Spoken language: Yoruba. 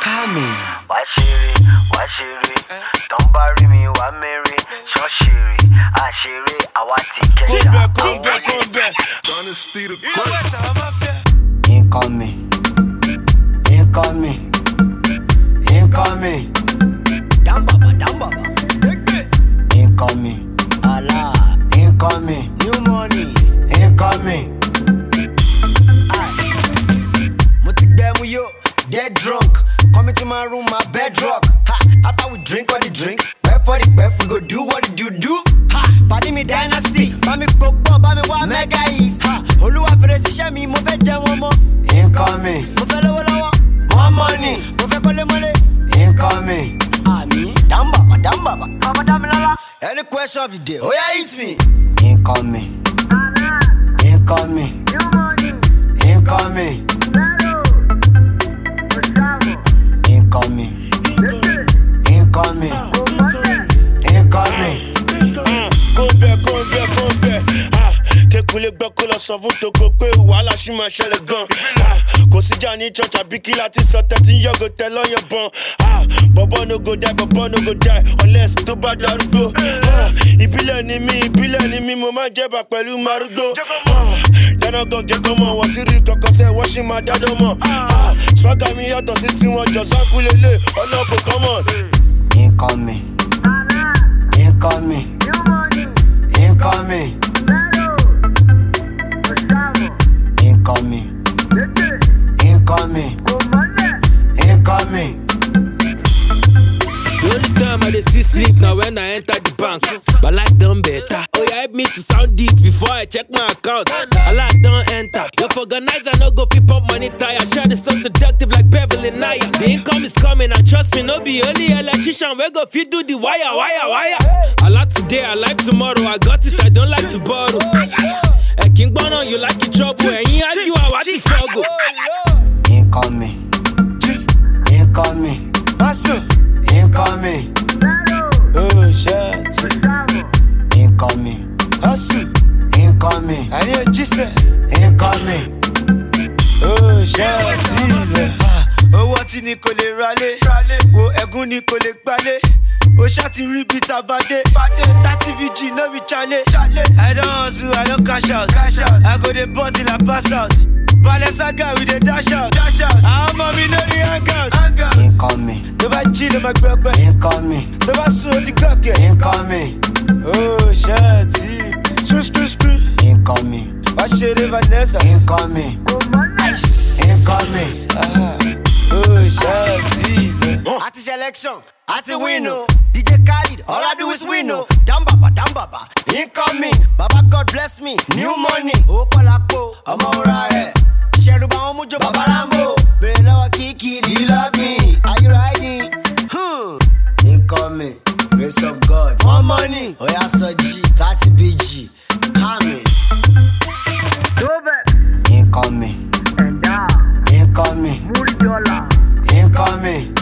coming. Why Shiri, don't bury me, why Mary, so Shiri, I want to get Honesty the Incoming. Down baba. Incoming. Allah. Incoming. New money. Incoming. Yo, dead drunk. Come into my room, my bedrock. Ha, after we drink all the drink, wait for the best, we go do what you do. Ha, party me dynasty. Bami popo, bami wa mega ease. Ha, Oluwa fere mi, mo fe jẹ wọn mọ. Incoming. Mo fẹ́ lọ́wọ́ lọ́wọ́. More money. Mo fẹ́ kọ́lé mọ́lé. Incoming. Ami, down baba. Baba Damilala. Any question of the day, oh yeah, hit me. Incoming. Incoming. New money. Incoming. Incoming. Come back. Kékulé gbọ́ kó lọ sọ fún Toko pé wàhálà ṣì máa ṣẹlẹ̀ gan. Kò síjà ní church àbí kí láti sọ tẹ́tí yọ̀gò tẹ lọ́yàn bọn. Bọ̀bọ̀ no go die unless tó bá darúgbó. Ìbílẹ̀ ni mí mo máa jẹ́bà pẹ̀lú márúgbó. Dáná gan jẹ́ kọ́ mọ̀ wọ́n ti rí kankan sẹ́ wọ́n ṣì máa dádọ́ mọ̀. Swagger mi yàtọ̀ sí tiwọn jọ sákú lélẹ̀ ọlọ́kọ̀ common. Incoming. The only time I dey see sleep now when I enter the bank. But like done better. Oh, you help me to sound it before I check my account. I like don't enter. Your organizer no go fit pump money tire. Share the so seductive like Beverly Naya. The income is coming and trust me, no be only electrician. We go fit do the wire. I like today, I like tomorrow. I got it, I don't like to borrow. King Bono, you like your trouble. And you argue, I want to struggle. Incoming. Oh shit. Incoming. I need a gist. Incoming. Oh shit. Owó tí ni kò lè ralé, wo ẹ̀gún ni kò lè gbalé. O ṣáàtì rí bí tabadé, 30 VG no be chale. I don't hustle, I don't cash out. I go dey ball till I pass out. Balenciaga we dey dash out. Àwọn ọmọ mi lórí hangout. Incoming. Tó bá jí ló máa gbọ́ pẹ́. Incoming. Tó bá sùn ó ti gbọ́kẹ̀. Incoming. Oh ṣáàtì. Screw. Incoming. Wá ṣeré Vanessa. Incoming. Oh ṣáàtì. Àti selection, àti win o. DJ Khaled, all I do is win o. Down baba. Incoming. Baba God bless me. New money. Ó pọ̀ lápò. Ọmọ òra rẹ̀. Ṣẹ̀rù bá wọn mú jọ bàbá Rambo. Bèrè lọ́wọ́ Kiki, do you love me? Are you riding? Incoming. Grace of God. More money. Oya Soji, 30 BG. Coming. Incoming. Incoming. Incoming.